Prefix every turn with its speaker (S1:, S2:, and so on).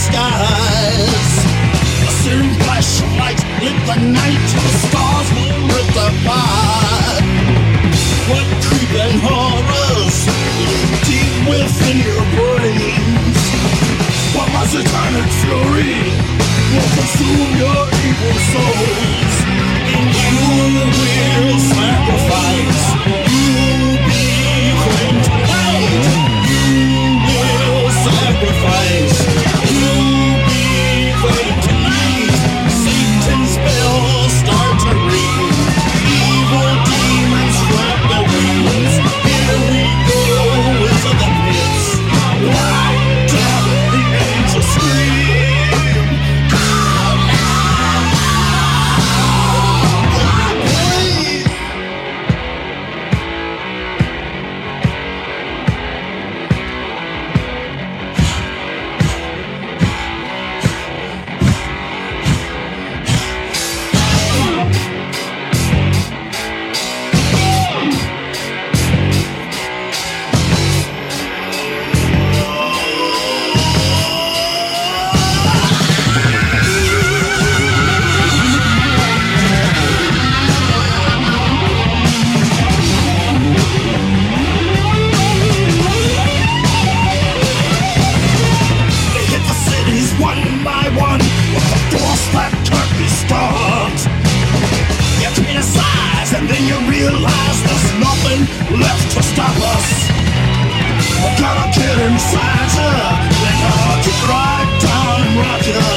S1: skies. A searing flash of light lit the night. The stars will rip the apart. What creeping horrors live deep within your brains? What was eternal fury will consume your evil souls? And you will sacrifice. You'll be claimed tonight. You will sacrifice. You'll be claimed tonight. Satan's bells start to ring. Evil demons flap their wings. Here we go into the pits. Right down the angels scream. Oh no! One by one, with the force that can't be stopped. You criticize and then you realize there's nothing left to stop us. We got a kid inside you, they gotta get right down and rock you.